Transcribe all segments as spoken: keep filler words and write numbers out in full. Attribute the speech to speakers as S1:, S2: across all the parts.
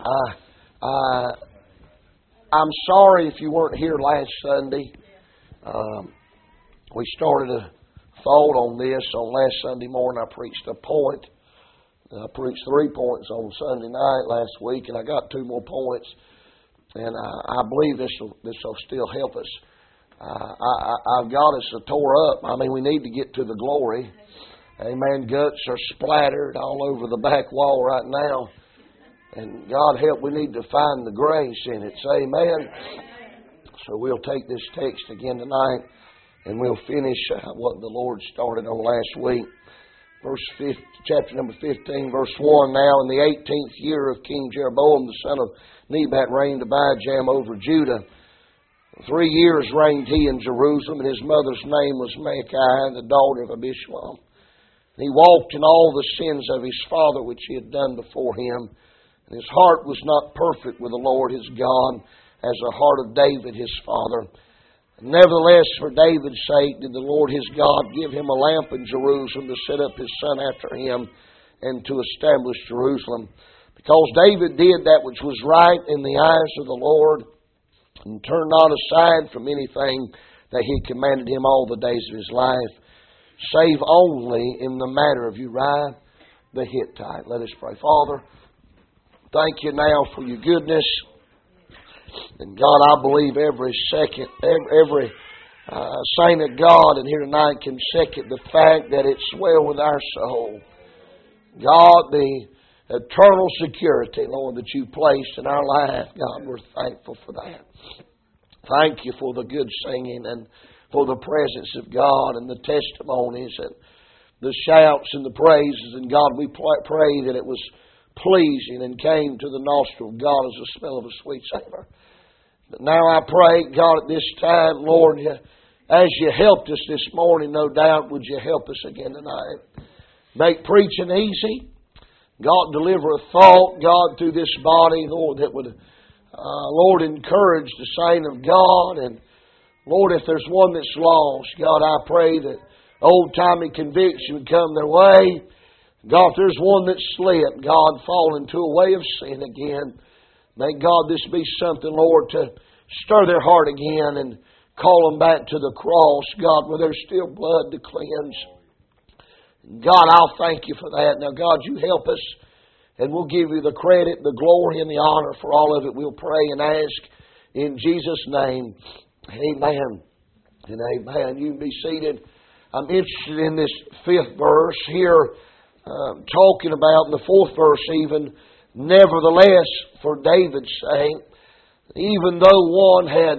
S1: I, I, I'm sorry if you weren't here last Sunday. Um, we started a thought on this on last Sunday morning. I preached a point. I preached three points on Sunday night last week, and I got two more points. And I, I believe this will this will still help us. Uh, I, I, I've got us tore up. I mean, we need to get to the glory. Amen. Guts are splattered all over the back wall right now. And God help, we need to find the grace in it. Say amen. So we'll take this text again tonight, and we'll finish uh, what the Lord started on last week. Verse fifty, chapter number fifteen, verse one. Now in the eighteenth year of King Jeroboam, the son of Nebat, reigned Abijam over Judah. Three years reigned he in Jerusalem, and his mother's name was Maachah, the daughter of Abishua. And he walked in all the sins of his father, which he had done before him. And his heart was not perfect with the Lord his God, as the heart of David his father. Nevertheless, for David's sake did the Lord his God give him a lamp in Jerusalem to set up his son after him and to establish Jerusalem. Because David did that which was right in the eyes of the Lord, and turned not aside from anything that he commanded him all the days of his life, save only in the matter of Uriah the Hittite. Let us pray. Father, thank you now for your goodness. And God, I believe every second, every, every uh, saint of God in here tonight can second the fact that it's well with our soul. God, the eternal security, Lord, that you placed in our life, God, we're thankful for that. Thank you for the good singing and for the presence of God and the testimonies and the shouts and the praises. And God, we pray that it was pleasing and came to the nostril of God as the smell of a sweet savor. But now I pray, God, at this time, Lord, as you helped us this morning, no doubt, would you help us again tonight? Make preaching easy. God, deliver a thought, God, through this body, Lord, that would, uh, Lord, encourage the saint of God. And, Lord, if there's one that's lost, God, I pray that old-timey conviction would come their way. God, if there's one that's slipped, God, fall into a way of sin again. May God, this be something, Lord, to stir their heart again and call them back to the cross, God, where there's still blood to cleanse. God, I'll thank you for that. Now, God, you help us, and we'll give you the credit, the glory, and the honor for all of it. We'll pray and ask in Jesus' name. Amen and amen. You can be seated. I'm interested in this fifth verse here, uh, talking about in the fourth verse even, nevertheless, for David's sake, even though one had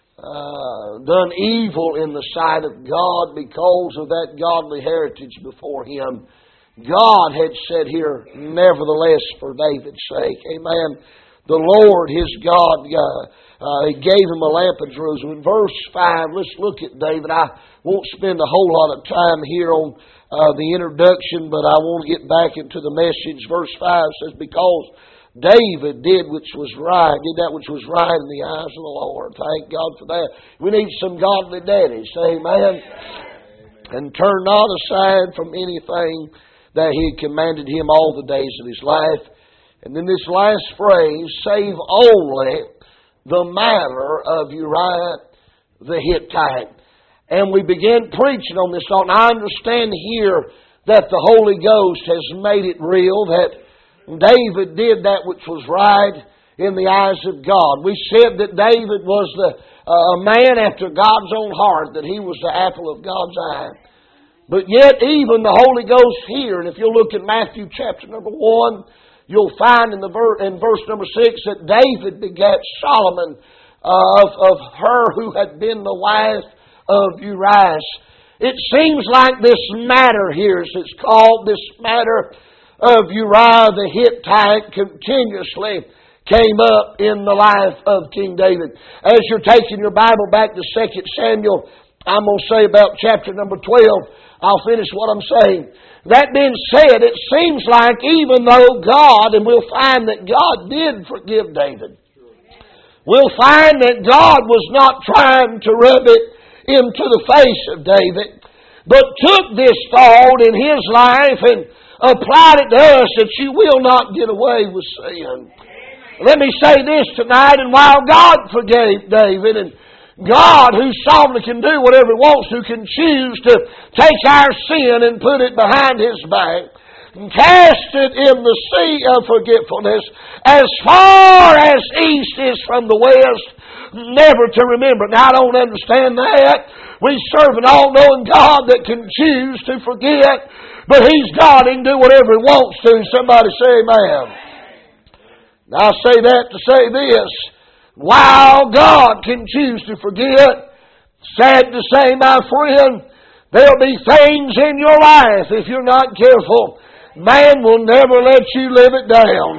S1: uh, done evil in the sight of God because of that godly heritage before him, God had said here, nevertheless, for David's sake. Amen. The Lord, his God, uh, uh, he gave him a lamp in Jerusalem. In verse five, let's look at David. I won't spend a whole lot of time here on uh, the introduction, but I want to get back into the message. Verse five says, because David did which was right, did that which was right in the eyes of the Lord. Thank God for that. We need some godly daddies. Say amen. And turn not aside from anything that he commanded him all the days of his life. And then this last phrase, save only the matter of Uriah the Hittite. And we began preaching on this thought. And I understand here that the Holy Ghost has made it real, that David did that which was right in the eyes of God. We said that David was the, uh, a man after God's own heart, that he was the apple of God's eye. But yet even the Holy Ghost here, and if you look at Matthew chapter number one, you'll find in the ver- in verse number six that David begat Solomon uh, of, of her who had been the wife of Uriah. It seems like this matter here, as it's called, this matter of Uriah the Hittite, continuously came up in the life of King David. As you're taking your Bible back to Second Samuel, I'm going to say about chapter number twelve. I'll finish what I'm saying. That being said, it seems like even though God, and we'll find that God did forgive David, we'll find that God was not trying to rub it into the face of David, but took this thought in his life and applied it to us, that you will not get away with sin. Let me say this tonight, and while God forgave David, and God, who sovereignly can do whatever He wants to, can choose to take our sin and put it behind His back and cast it in the sea of forgetfulness as far as east is from the west, never to remember. Now, I don't understand that. We serve an all-knowing God that can choose to forget, but He's God. He can do whatever He wants to. Somebody say amen. Now, I say that to say this. While God can choose to forget, sad to say, my friend, there'll be things in your life, if you're not careful, man will never let you live it down.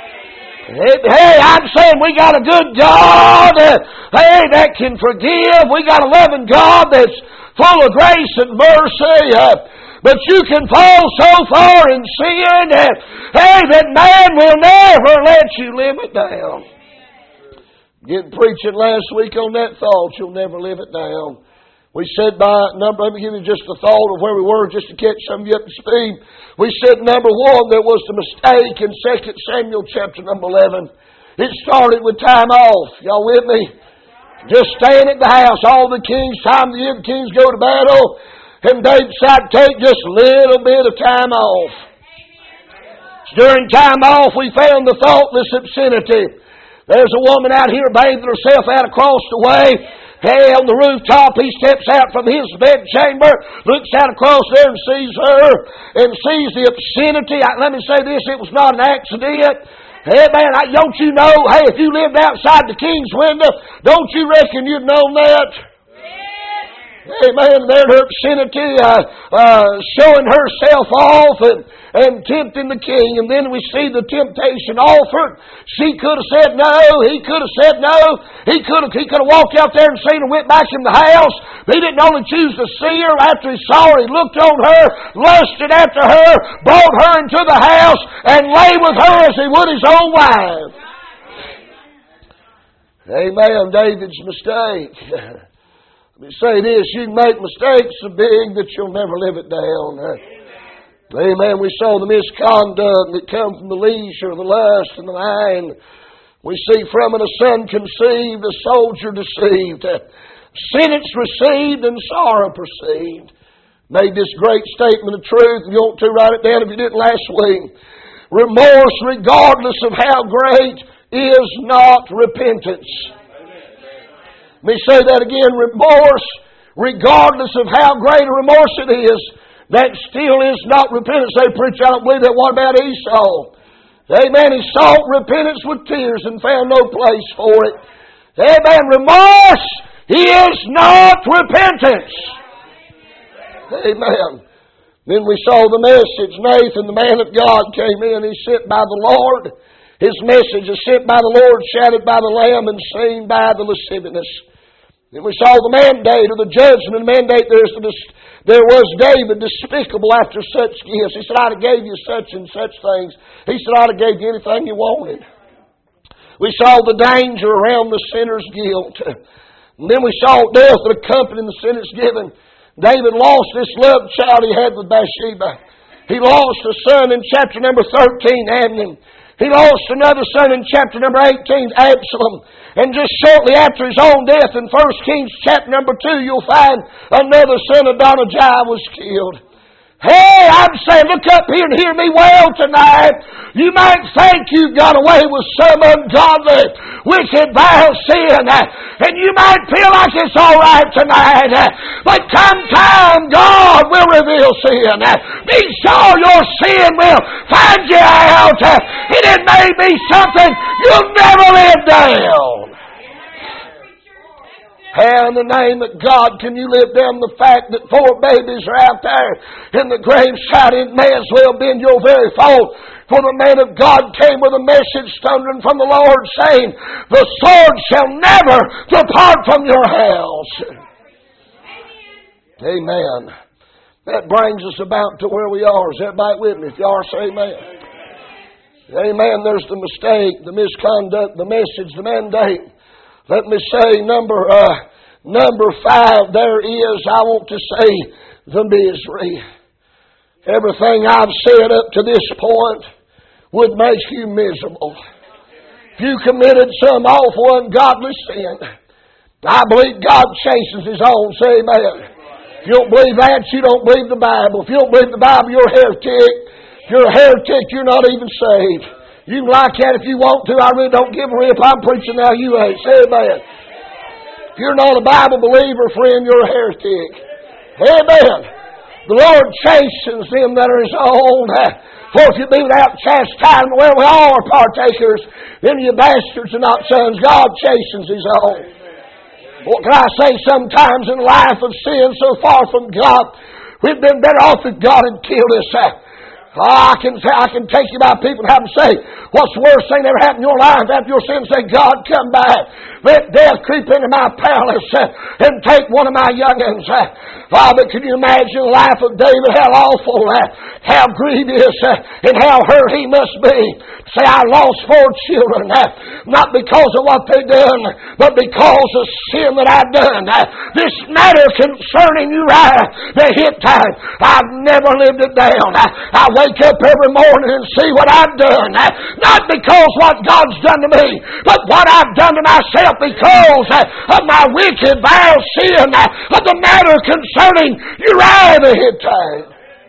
S1: Hey, I'm saying we got a good God, hey, that can forgive. We got a loving God that's full of grace and mercy. But you can fall so far in sin, hey, that man will never let you live it down. Getting preaching last week on that thought, you'll never live it down. We said by number, let me give you just a thought of where we were just to catch some of you up to speed. We said number one, there was the mistake in Second Samuel chapter number eleven. It started with time off. Y'all with me? Just staying at the house. All the kings, time the kings go to battle. And David decided to take just a little bit of time off. During time off, we found the thoughtless obscenity. There's a woman out here bathing herself out across the way. Hey, on the rooftop, he steps out from his bedchamber, looks out across there and sees her, and sees the obscenity. Let me say this, it was not an accident. Hey, man, don't you know, hey, if you lived outside the king's window, don't you reckon you'd known that? Amen. There her obscenity, uh, uh, showing herself off and, and tempting the king. And then we see the temptation offered. She could have said no. He could have said no. He could have, he could have walked out there and seen her, went back in the house. He didn't only choose to see her. After he saw her, he looked on her, lusted after her, brought her into the house, and lay with her as he would his own wife. Amen. David's mistake. Let me say this, you can make mistakes so big that you'll never live it down. Amen. We saw the misconduct that come from the leisure, the lust, and the mind. We see from it a son conceived, a soldier deceived, sentence received, and sorrow perceived. Made this great statement of truth. If you want to, write it down if you didn't last week. Remorse, regardless of how great, is not repentance. Let me say that again. Remorse, regardless of how great a remorse it is, that still is not repentance. They preach, I don't believe that. What about Esau? Amen. He sought repentance with tears and found no place for it. Amen. Remorse is not repentance. Amen. Then we saw the message. Nathan, the man of God, came in. He sent by the Lord. His message is sent by the Lord, shouted by the Lamb, and seen by the lasciviousness. Then we saw the mandate or the judgment. Mandate, there's the, there was David despicable after such gifts. He said, I'd have gave you such and such things. He said, I'd have gave you anything you wanted. We saw the danger around the sinner's guilt. And then we saw death that accompanied the sinner's giving. David lost this loved child he had with Bathsheba. He lost a son in chapter number thirteen, Amnon. He lost another son in chapter number eighteen, Absalom. And just shortly after his own death in First Kings chapter number two, you'll find another son of Adonijah was killed. Hey, I'm saying, look up here and hear me well tonight. You might think you got away with some ungodly, wicked, vile sin, and you might feel like it's all right tonight. But come time, God will reveal sin. Be sure your sin will find you out, and it may be something you'll never live down. How in the name of God can you live down the fact that four babies are out there in the graveside? It may as well been your very fault. For the man of God came with a message thundering from the Lord saying, the sword shall never depart from your house. Amen. That brings us about to where we are. Is everybody with me? If you are, say amen. Amen. There's the mistake, the misconduct, the message, the mandate. Let me say number uh, number five, there is, I want to say, the misery. Everything I've said up to this point would make you miserable. If you committed some awful ungodly sin, I believe God chastens His own. Say amen. If you don't believe that, you don't believe the Bible. If you don't believe the Bible, you're a heretic. If you're a heretic, you're not even saved. You can like that if you want to. I really don't give a rip. I'm preaching now. You ain't. Say amen. If you're not a Bible believer, friend, you're a heretic. Amen. The Lord chastens them that are His own. For if you be without chastisement, well, we all are partakers. Then you bastards are not sons. God chastens His own. What can I say? Sometimes in life of sin, so far from God, we've been better off if God had killed us. Oh, I can say, I can take you by people and have them say, what's the worst thing that ever happened in your life after your sin? Say, God, come back. Let death creep into my palace uh, and take one of my young'uns. Uh, Father, can you imagine the life of David? How awful, uh, how grievous, uh, and how hurt he must be. Say, I lost four children, uh, not because of what they done, but because of sin that I've done. Uh, this matter concerning Uriah the Hittite, I've never lived it down. Uh, I wake up every morning and see what I've done. Uh, not because what God's done to me, but what I've done to myself because uh, of my wicked, vile sin uh, of the matter concerning Uriah the Hittite.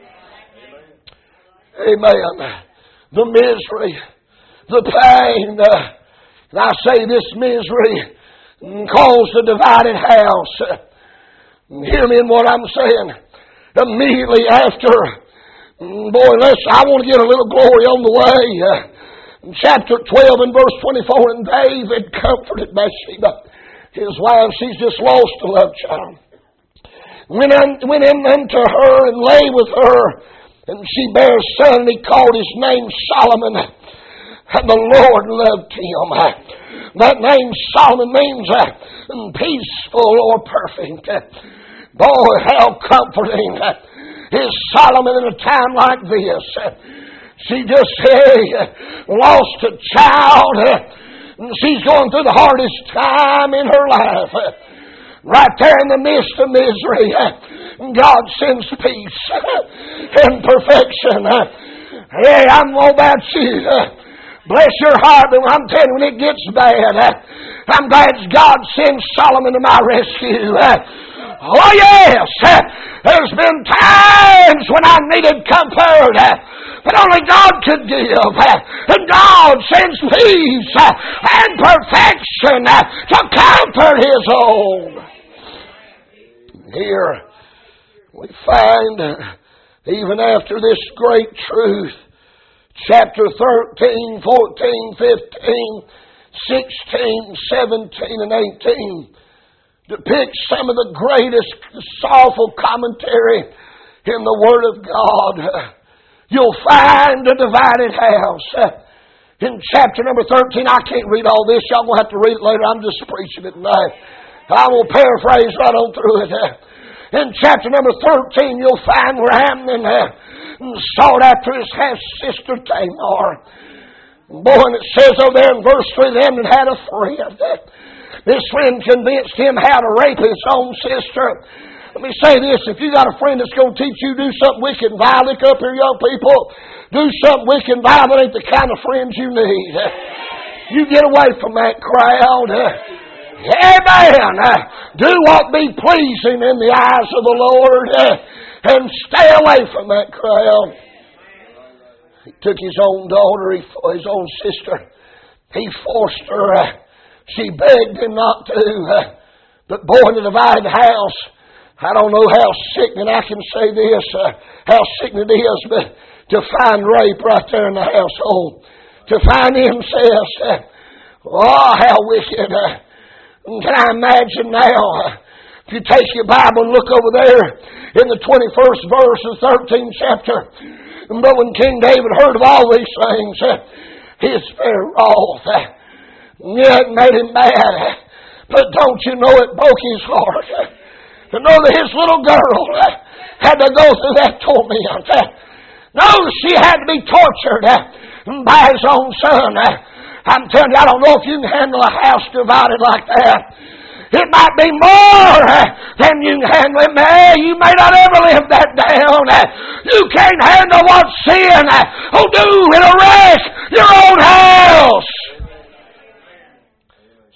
S1: Amen. The misery, the pain, uh, and I say this misery caused a divided house. Uh, hear me in what I'm saying. Immediately after, boy, listen, I want to get a little glory on the way. Uh, in chapter twelve and verse twenty-four, and David comforted Bathsheba, his wife. She's just lost a love child. Went, un, went in unto her and lay with her, and she bare a son, and he called his name Solomon. And the Lord loved him. That name Solomon means uh, peaceful or perfect. Boy, how comforting is Solomon in a time like this. She just hey, lost a child. She's going through the hardest time in her life. Right there in the midst of misery, God sends peace and perfection. Hey, I don't know about you. Bless your heart, but I'm telling you, when it gets bad, I'm glad God sends Solomon to my rescue. Oh yes, there's been times when I needed comfort that only God could give. And God sends peace and perfection to comfort His own. Here we find, even after this great truth, chapter thirteen, fourteen, fifteen, sixteen, seventeen, and eighteen depicts some of the greatest sorrowful commentary in the Word of God. You'll find a divided house. In chapter number thirteen, I can't read all this. Y'all will have to read it later. I'm just preaching it tonight. I will paraphrase right on through it. In chapter number thirteen, you'll find where Amnon sought after his half-sister Tamar. Boy, and it says over there in verse three, that Amnon had a friend. This friend convinced him how to rape his own sister. Let me say this, if you got a friend that's going to teach you to do something wicked and vile, look up here, young people, do something wicked and vile, that ain't the kind of friends you need. You get away from that crowd. Amen. Do what be pleasing in the eyes of the Lord and stay away from that crowd. He took his own daughter, his own sister. He forced her. She begged him not to. But boy, in the divided house, I don't know how sickening I can say this, uh, how sickening it is, but to find rape right there in the household, to find incest, uh, oh, how wicked. Uh, can I imagine now, uh, if you take your Bible and look over there in the twenty-first verse of the thirteenth chapter, but when King David heard of all these things, uh, his very wrath, uh, yeah, it made him mad, but don't you know it broke his heart. Uh, To know that his little girl had to go through that torment. No, she had to be tortured by his own son. I'm telling you, I don't know if you can handle a house divided like that. It might be more than you can handle it. May, you may not ever live that down. You can't handle what sin will do in a wreck your own house.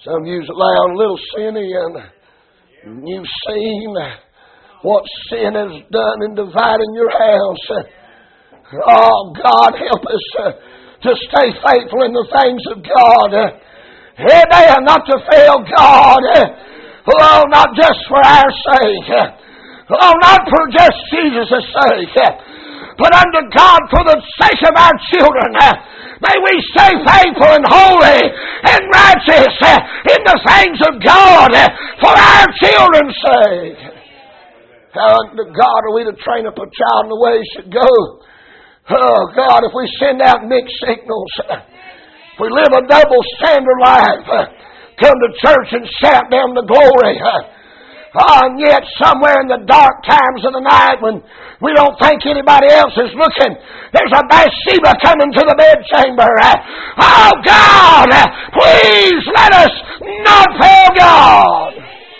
S1: Some use it loud, a little sinny, and you've seen what sin has done in dividing your house. Oh, God, help us uh, to stay faithful in the things of God. Uh, amen. Not to fail God. Uh, oh, not just for our sake. Uh, oh, not for just Jesus' sake. Uh, but unto God for the sake of our children. Uh, may we stay faithful and holy and righteous uh, in the things of God uh, for our children's sake. How unto God are we to train up a child in the way he should go? Oh, God, if we send out mixed signals, if we live a double standard life, come to church and shout down the glory, oh, and yet somewhere in the dark times of the night when we don't think anybody else is looking, there's a Bathsheba coming to the bedchamber. Oh, God, please let us not fail God.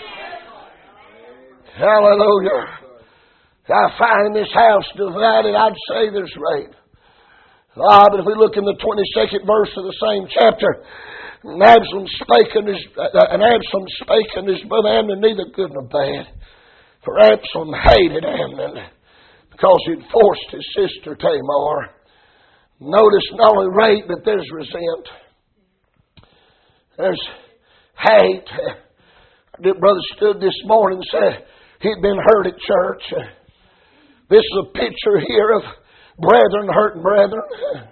S1: Hallelujah. I find this house divided, I'd say there's rape. Ah, but if we look in the twenty-second verse of the same chapter, and Absalom spake unto his, uh, and Absalom spake unto his brother Amnon neither good nor bad. For Absalom hated Amnon because he'd forced his sister Tamar. Notice not only rape, but there's resent. There's hate. Our dear brother stood this morning and said he'd been hurt at church. This is a picture here of brethren hurting brethren.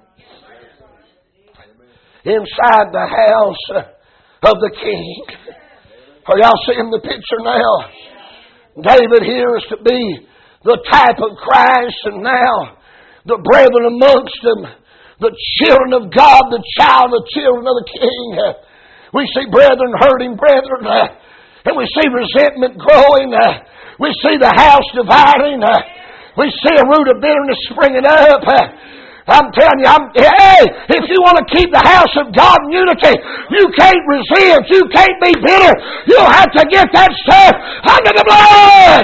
S1: Inside the house of the king. Are y'all seeing the picture now? David here is to be the type of Christ, and now the brethren amongst them, the children of God, the child, the children of the king. We see brethren hurting brethren, and we see resentment growing. We see the house dividing. We see a root of bitterness springing up. I'm telling you, I'm, hey, if you want to keep the house of God in unity, you can't resent, you can't be bitter. You'll have to get that stuff under the blood.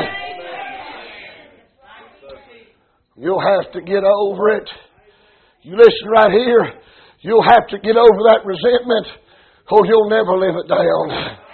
S1: You'll have to get over it. You listen right here. You'll have to get over that resentment, or you'll never live it down.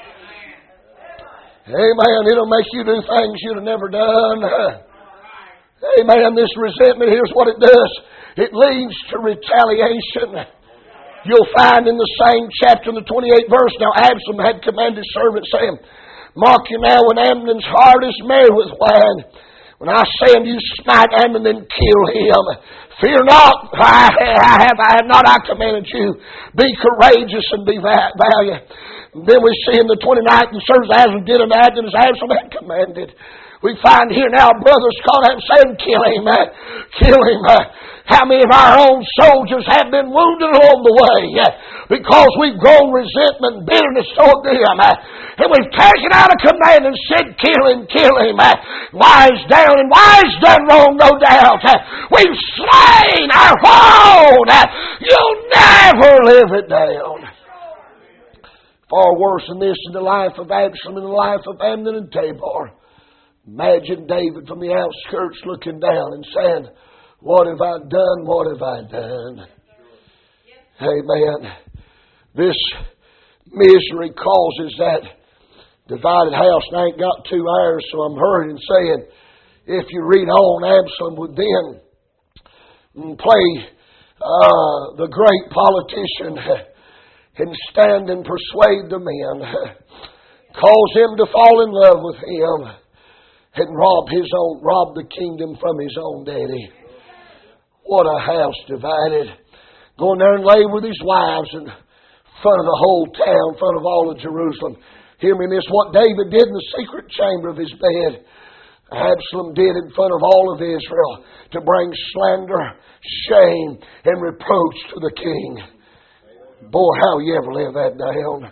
S1: Amen. It'll make you do things you'd have never done. Amen. This resentment, here's what it does. It leads to retaliation. You'll find in the same chapter, in the twenty-eighth verse, now Absalom had commanded servants, saying, mark you now when Amnon's heart is merry with wine. When I say unto you, smite Amnon, then kill him. Fear not, I have, I have not I commanded you. Be courageous and be valiant. And then we see in the twenty-ninth, and servants Absalom did unto Absalom as Absalom had commanded. We find here now brothers calling out and saying, kill him, uh, kill him. Uh, how many of our own soldiers have been wounded along the way uh, because we've grown resentment and bitterness toward them. Uh, and we've taken out a command and said, kill him, kill him. Uh, why is down and why is done wrong, no doubt. Uh, we've slain our own. Uh, you'll never live it down. Far worse than this in the life of Absalom and the life of Amnon and Tamar. Imagine David from the outskirts looking down and saying, what have I done? What have I done? Amen. This misery causes that divided house. And I ain't got two hours, so I'm hurrying and saying, if you read on, Absalom would then play uh, the great politician and stand and persuade the men, cause him to fall in love with him, and rob his own, rob the kingdom from his own daddy. What a house divided. Going there and lay with his wives in front of the whole town, in front of all of Jerusalem. Hear me this, what David did in the secret chamber of his bed, Absalom did in front of all of Israel to bring slander, shame, and reproach to the king. Boy, how you ever live that down.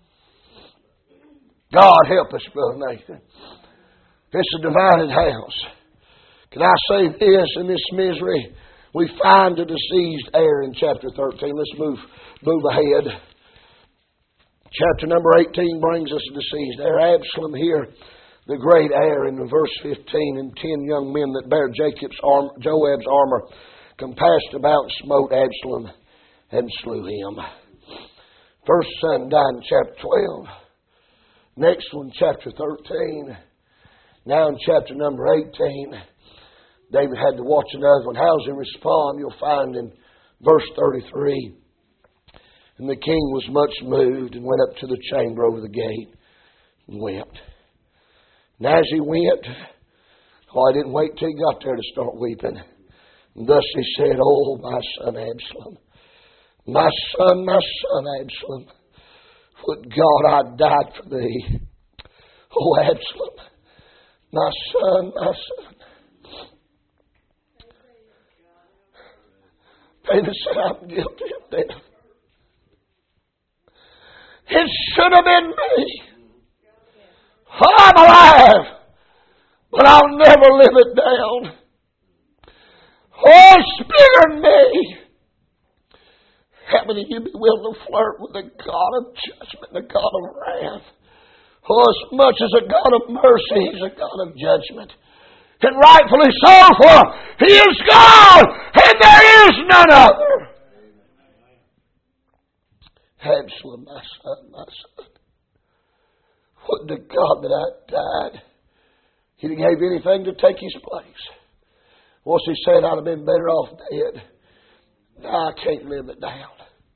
S1: God help us, Brother Nathan. It's a divided house. Can I say this in this misery? We find a diseased heir in chapter thirteen. Let's move move ahead. Chapter number eighteen brings us a diseased heir. Absalom here, the great heir, in verse fifteen, and ten young men that bear Jacob's arm, Joab's armor compassed about, smote Absalom and slew him. First son died in chapter twelve. Next one, chapter thirteen. Now in chapter number eighteen, David had to watch another one. How does he respond? You'll find in verse thirty-three. And the king was much moved and went up to the chamber over the gate and wept. And as he went, oh, I didn't wait till he got there to start weeping. And thus he said, "Oh, my son Absalom, my son, my son Absalom, would God I died for thee. Oh, Absalom, my son, my son." David said, "I'm guilty of death. It should have been me. Oh, I'm alive, but I'll never live it down. Oh, it's bigger than me." How many of you be willing to flirt with the God of judgment, the God of wrath? Oh, as much as a God of mercy, He's a God of judgment. And rightfully so, for He is God, and there is none other. Absalom, my son, my son. Would to God that I died. He'd have gave anything to take his place. Once he said, I'd have been better off dead. Now I can't live it down.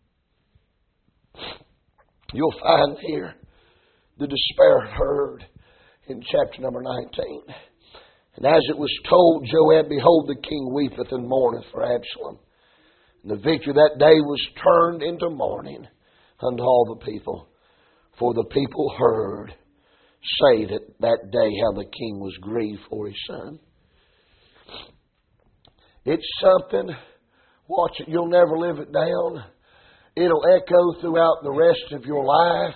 S1: You'll find here the despair heard in chapter number nineteen. And as it was told Joab, "Behold, the king weepeth and mourneth for Absalom." And the victory that day was turned into mourning unto all the people. For the people heard say that that day how the king was grieved for his son. It's something, watch it, you'll never live it down. It'll echo throughout the rest of your life.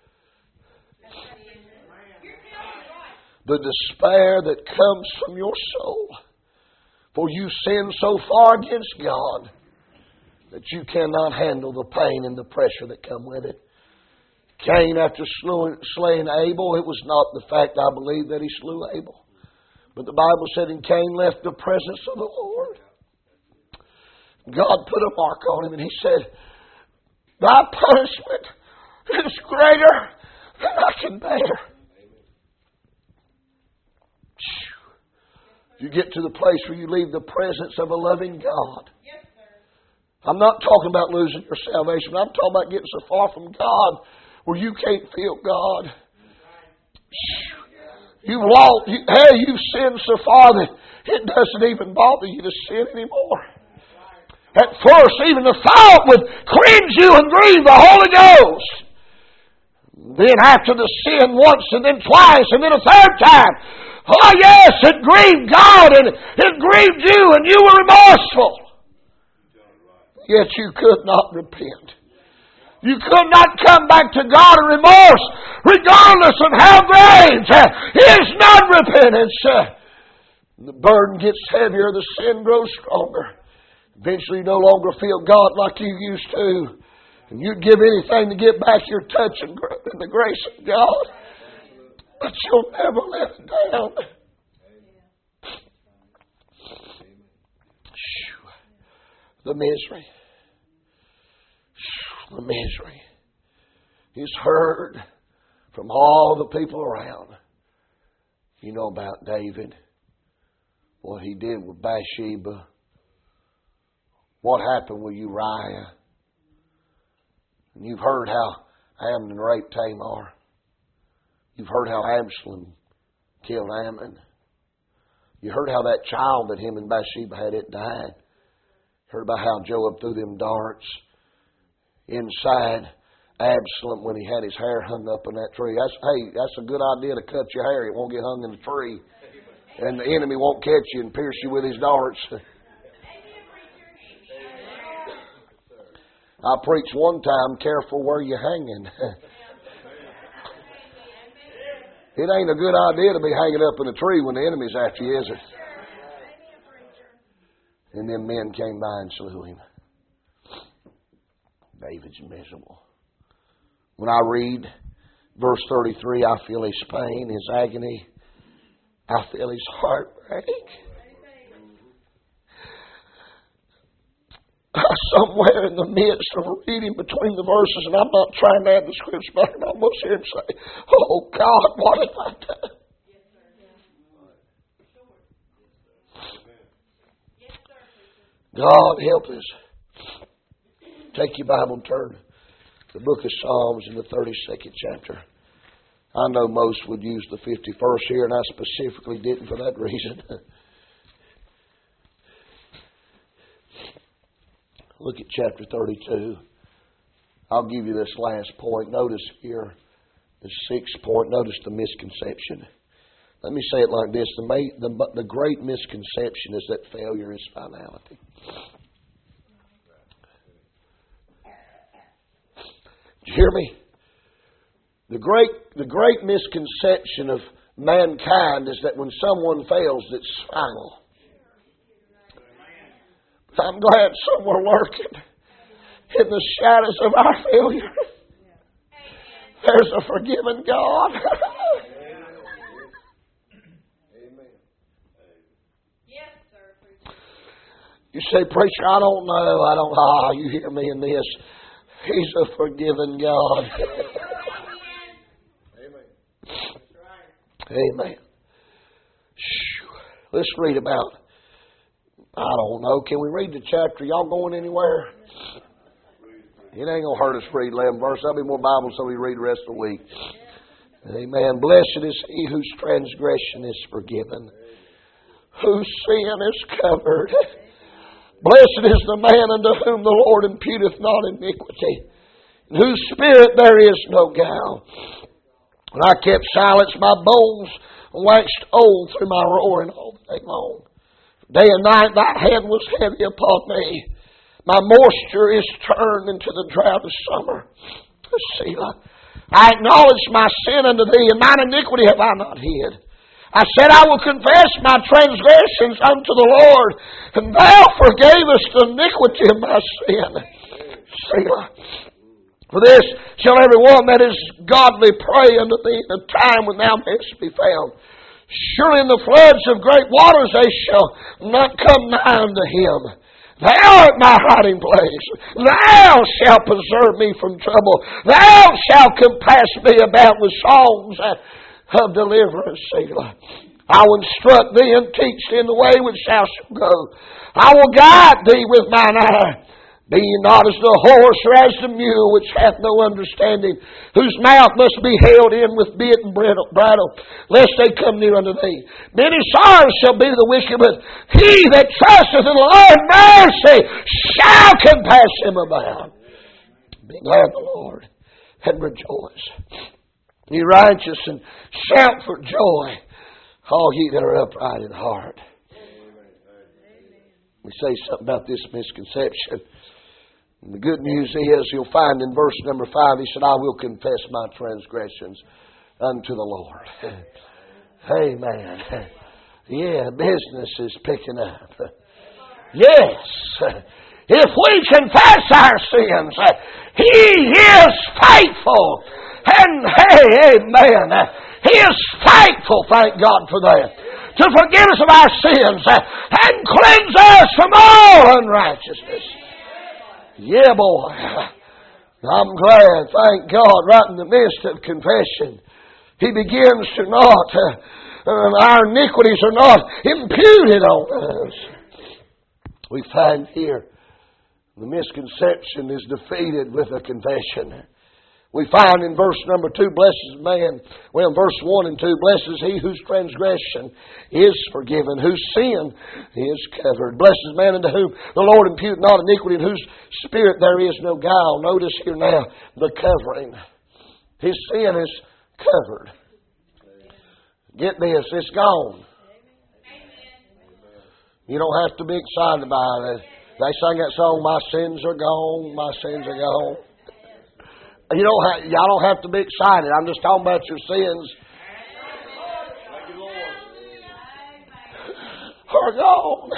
S1: The despair that comes from your soul. For you sin so far against God that you cannot handle the pain and the pressure that come with it. Cain, after slaying Abel, it was not the fact, I believe, that he slew Abel. But the Bible said, and Cain left the presence of the Lord. God put a mark on him and He said, "Thy punishment is greater than I can bear." You get to the place where you leave the presence of a loving God. I'm not talking about losing your salvation. I'm talking about getting so far from God where you can't feel God. You've lost, you, hey, you've sinned so far that it doesn't even bother you to sin anymore. At first, even the thought would cringe you and grieve the Holy Ghost. Then after the sin once and then twice and then a third time, oh yes, it grieved God and it grieved you and you were remorseful. Yet you could not repent. You could not come back to God in remorse, regardless of how great is non-repentance. The burden gets heavier, the sin grows stronger. Eventually you no longer feel God like you used to. And you'd give anything to get back your touch and the grace of God. But you'll never let it down. The misery. The misery is heard from all the people around. You know about David, what he did with Bathsheba, what happened with Uriah. And you've heard how Amnon raped Tamar. You've heard how Absalom killed Ammon. You heard how that child that him and Bathsheba had, it died. Heard about how Joab threw them darts inside Absalom when he had his hair hung up in that tree. That's, hey, that's a good idea to cut your hair. It won't get hung in the tree. And the enemy won't catch you and pierce you with his darts. I preached one time, careful where you're hanging. It ain't a good idea to be hanging up in a tree when the enemy's after you, is it? And then men came by and slew him. David's miserable. When I read verse thirty-three, I feel his pain, his agony. I feel his heartbreak. I somewhere in the midst of reading between the verses, and I'm not trying to add the scripture, but I can almost hear him say, "Oh God, what have I done?" God help us. Take your Bible and turn to the book of Psalms in the thirty-second chapter. I know most would use the fifty-first here, and I specifically didn't for that reason. Look at chapter thirty-two. I'll give you this last point. Notice here, the sixth point. Notice the misconception. Let me say it like this. The, ma- the, the great misconception is that failure is finality. Did you hear me? The great, the great misconception of mankind is that when someone fails, it's final. I'm glad some are lurking in the shadows of our failure. There's a forgiving God. You say, "Preacher, I don't know. I don't." Ah, you hear me in this. He's a forgiving God. Amen. Let's read about, I don't know, can we read the chapter? Y'all going anywhere? It ain't going to hurt us to read eleven verses. There'll be more Bible so we read the rest of the week. Amen. Blessed is he whose transgression is forgiven, whose sin is covered. Blessed is the man unto whom the Lord imputeth not iniquity, in whose spirit there is no guile. When I kept silence, my bones waxed old through my roaring all the day long. Day and night thy hand was heavy upon me. My moisture is turned into the drought of summer. Selah. I acknowledge my sin unto thee, and mine iniquity have I not hid. I said, I will confess my transgressions unto the Lord, and thou forgavest the iniquity of my sin. Selah. For this shall every one that is godly pray unto thee in a time when thou mayest be found. Surely in the floods of great waters they shall not come nigh unto him. Thou art my hiding place. Thou shalt preserve me from trouble. Thou shalt compass me about with songs of deliverance. Selah. I will instruct thee and teach thee in the way which thou shalt go. I will guide thee with mine eye. Be ye not as the horse or as the mule which hath no understanding, whose mouth must be held in with bit and bridle, lest they come near unto thee. Many sorrows shall be the wicked, but he that trusteth in the Lord mercy shall compass him about. Be glad the Lord and rejoice. Ye righteous, and shout for joy, all ye that are upright in heart. We say something about this misconception. And the good news is, you'll find in verse number five, he said, I will confess my transgressions unto the Lord. Amen. Yeah, business is picking up. Yes. If we confess our sins, He is faithful. And hey, amen. He is faithful, thank God for that, to forgive us of our sins and cleanse us from all unrighteousness. Yeah, boy. I'm glad, thank God, right in the midst of confession, He begins to not, uh, our iniquities are not imputed on us. We find here the misconception is defeated with a confession. We find in verse number two, blessed is man. Well, in verse one and two, blessed is he whose transgression is forgiven, whose sin is covered. Blessed is man unto whom the Lord impute not iniquity, in whose spirit there is no guile. Notice here now the covering. His sin is covered. Get this, it's gone. You don't have to be excited about it. They sang that song, my sins are gone, my sins are gone. You don't have, y'all don't have to be excited. I'm just talking about your sins. Are gone.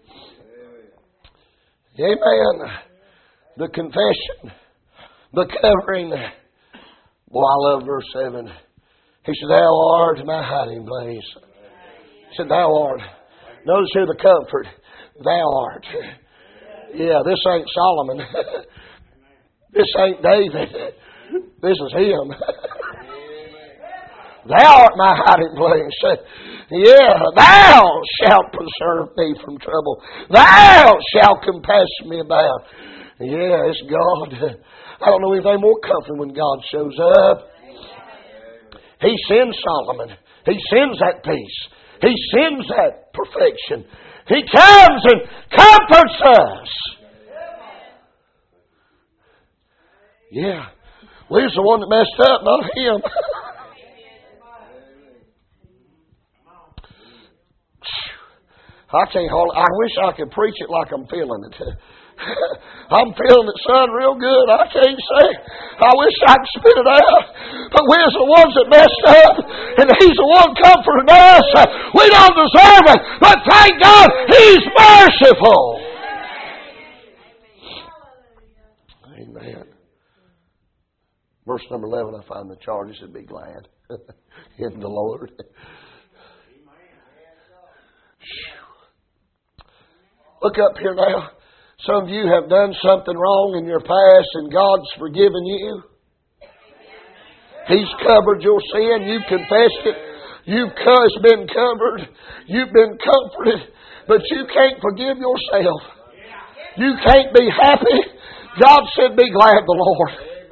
S1: Amen. The confession, the covering. Boy, I love verse seven. He said, thou art my hiding place. He said, thou art. Notice here the comfort. Thou art. Yeah, this ain't Solomon. This ain't David. This is him. Thou art my hiding place. Yeah, thou shalt preserve me from trouble. Thou shalt compass me about. Yeah, it's God. I don't know anything more comforting when God shows up. He sends Solomon. He sends that peace. He sends that perfection. He comes and comforts us. Yeah. We're the one that messed up, not him. I can't hold it. I wish I could preach it like I'm feeling it. I'm feeling it, son, real good. I can't say. I wish I could spit it out. But we're the ones that messed up, and He's the one comforting us. We don't deserve it, but thank God He's merciful. Amen. Verse number eleven, I find the charges and be glad in the Lord. Look up here now. Some of you have done something wrong in your past and God's forgiven you. He's covered your sin. You've confessed it. You've it's been covered. You've been comforted. But you can't forgive yourself. You can't be happy. God said, be glad the Lord.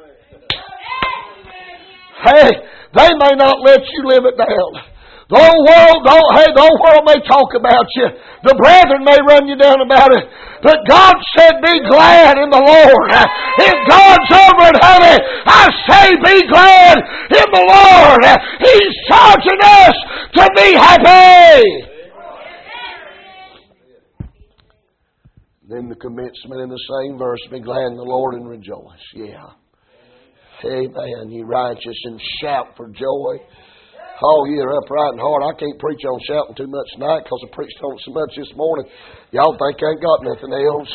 S1: Hey, they may not let you live it down. The whole world, the whole, hey, the whole world may talk about you. The brethren may run you down about it. But God said, be glad in the Lord. If God's over it, honey, I say be glad in the Lord. He's charging us to be happy. Then the commencement in the same verse, be glad in the Lord and rejoice. Yeah. Amen. You righteous, and shout for joy. Oh, you're upright and hard. I can't preach on shouting too much tonight because I preached on it so much this morning. Y'all think I ain't got nothing else.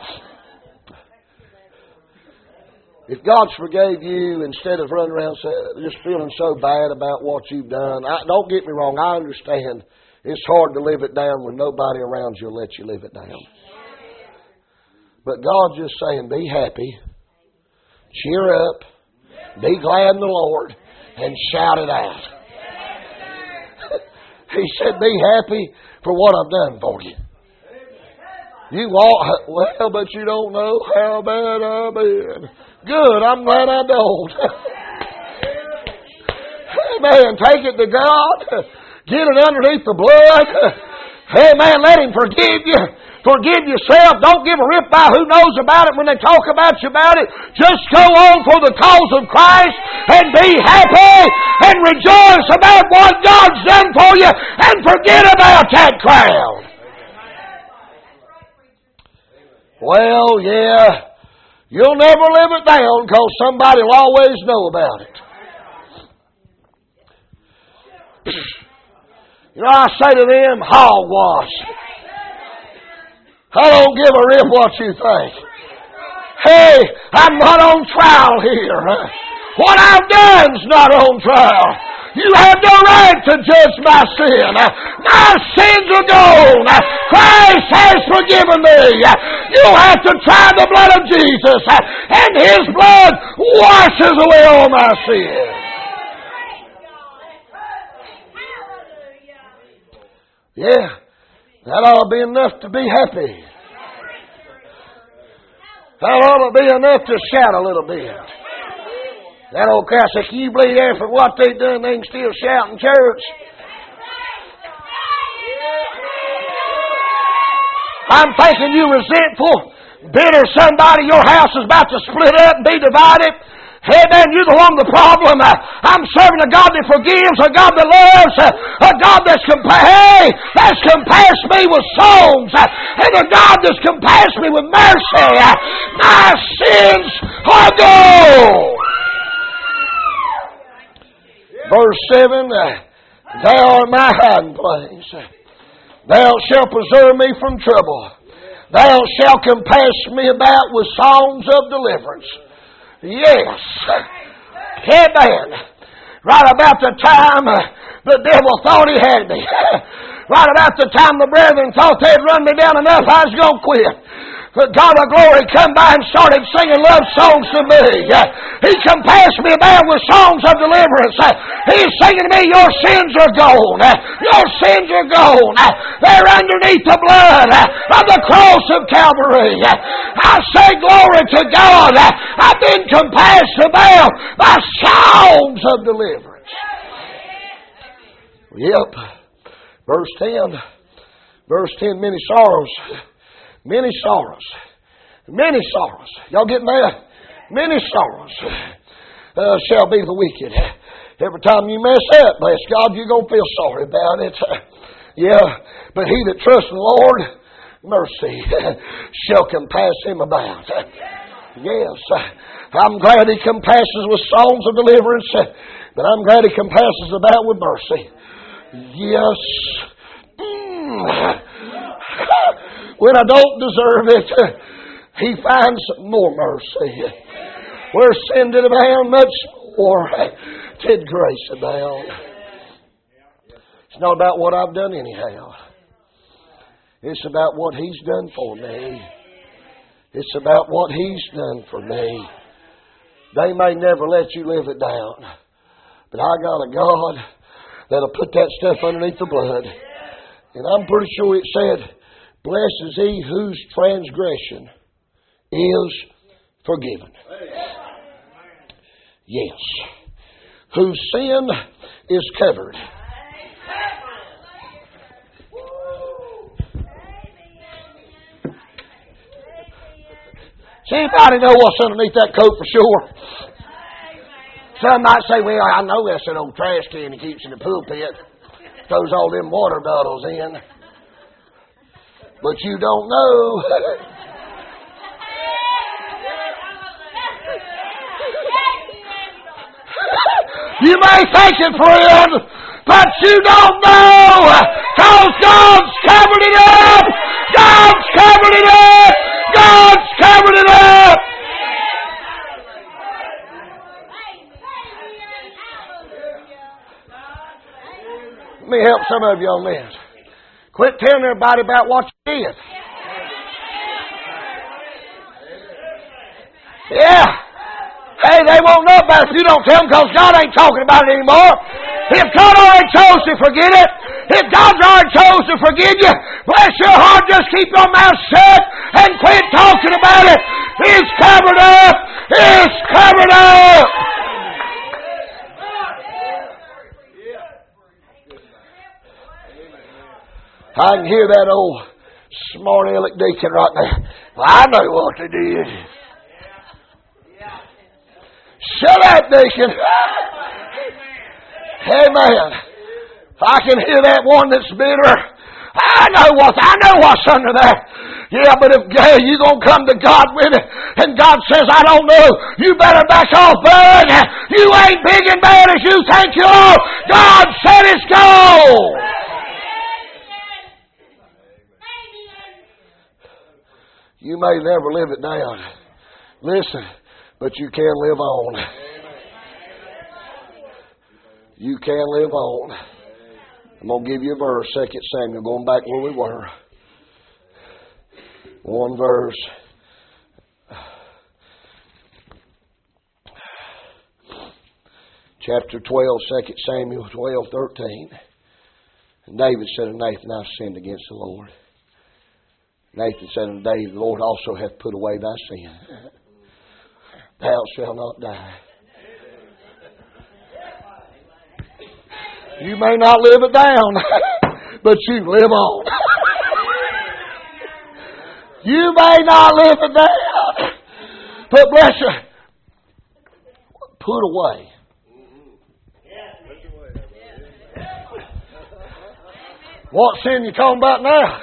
S1: If God forgave you instead of running around just feeling so bad about what you've done, I, don't get me wrong, I understand it's hard to live it down when nobody around you will let you live it down. But God's just saying, be happy, cheer up, be glad in the Lord, and shout it out. He said, be happy for what I've done for you. You walk, well, but you don't know how bad I've been. Good, I'm glad I don't. Amen. Take it to God. Get it underneath the blood. Amen. Let Him forgive you. Forgive yourself. Don't give a rip by who knows about it when they talk about you about it. Just go on for the cause of Christ and be happy and rejoice about what God's done for you and forget about that crowd. Well, yeah, you'll never live it down because somebody will always know about it. You know, I say to them, hogwash. I don't give a rip what you think. Hey, I'm not on trial here. What I've done's not on trial. You have no right to judge my sin. My sins are gone. Christ has forgiven me. You have to try the blood of Jesus, and His blood washes away all my sins. Yeah. That ought to be enough to be happy. That ought to be enough to shout a little bit. That old crowd says, can you believe that for what they done, they can still shout in church? I'm thinking you resentful, bitter somebody, your house is about to split up and be divided. Hey, man, you're the one with the problem. I'm serving a God that forgives, a God that loves, a God that's compa- hey, that's compassed me with songs, and a God that's compassed me with mercy. My sins are gone. Verse seven, thou art my hiding place. Thou shalt preserve me from trouble. Thou shalt compass me about with songs of deliverance. Yes. Amen. Right about the time the devil thought he had me. Right about the time the brethren thought they'd run me down enough, I was going to quit. the God of glory come by and started singing love songs to me. He compassed me about with songs of deliverance. He's singing to me, your sins are gone. Your sins are gone. They're underneath the blood of the cross of Calvary. I say glory to God. I've been compassed about by songs of deliverance. Yep. Verse ten. Verse ten, many sorrows. Many sorrows. Many sorrows. Y'all getting that? Many sorrows uh, shall be the wicked. Every time you mess up, bless God, you're going to feel sorry about it. Yeah, but he that trusts in the Lord, mercy shall compass him about. Yes, I'm glad he compasses with songs of deliverance, but I'm glad he compasses about with mercy. Yes. Mm. When I don't deserve it, he finds more mercy. Where sin did abound, much more did grace abound. It's not about what I've done anyhow. It's about what he's done for me. It's about what he's done for me. They may never let you live it down, but I got a God that'll put that stuff underneath the blood. And I'm pretty sure it said, blessed is he whose transgression is forgiven. Yes. Whose sin is covered. Does anybody know what's underneath that coat for sure? Some might say, well, I know that's an old trash can he keeps in the pulpit. Throws all them water bottles in. But you don't know. You may think it, friend, but you don't know. Because God's covered it up. God's covered it up. God's covered it up. Let me help some of you on this. Quit telling everybody about what you did. Yeah. Hey, they won't know about it if you don't tell them, because God ain't talking about it anymore. If God already chose to forget it, if God's already chose to forgive you, bless your heart, just keep your mouth shut and quit talking about it. It's covered up. It's covered up. I can hear that old smart-aleck deacon right now. Well, I know what they did. Shut up, deacon. Amen. I can hear that one that's bitter. I know what I know what's under that. Yeah, but if hey, you gonna come to God with it, and God says, I don't know, you better back off, bud. You ain't big and bad as you think you are. God said it's go. You may never live it down. Listen, but you can live on. You can live on. I'm going to give you a verse, Second Samuel, going back where we were. One verse. Chapter twelve, Second Samuel twelve, thirteen. And David said to Nathan, I sinned against the Lord. Nathan said unto David, the Lord also hath put away thy sin. Thou shalt not die. You may not live it down, but you live on. You may not live it down, but bless you, put away. What sin you talking about now?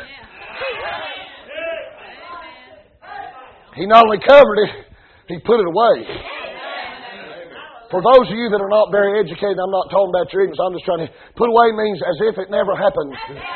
S1: He not only covered it, he put it away. For those of you that are not very educated, I'm not talking about your ignorance, I'm just trying to... Put away means as if it never happened.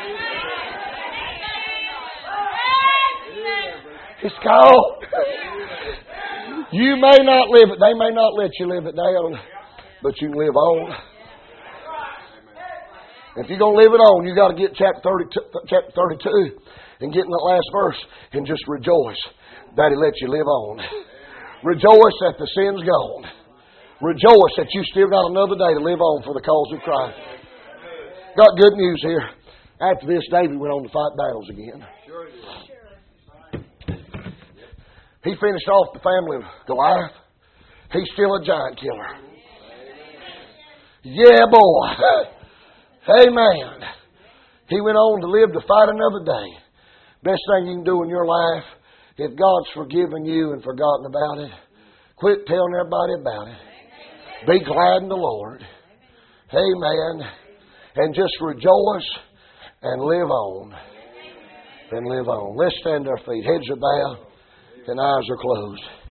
S1: It's gone. You may not live it. They may not let you live it down, but you can live on. If you're going to live it on, you got to get chapter thirty-two, chapter thirty-two and get in that last verse and just rejoice that He lets you live on. Rejoice that the sin's gone. Rejoice that you still got another day to live on for the cause of Christ. Got good news here. After this, David went on to fight battles again. He finished off the family of Goliath. He's still a giant killer. Yeah, boy. Amen. He went on to live to fight another day. Best thing you can do in your life, if God's forgiven you and forgotten about it, quit telling everybody about it. Be glad in the Lord. Amen. And just rejoice and live on. And live on. Let's stand to our feet. Heads are bowed and eyes are closed.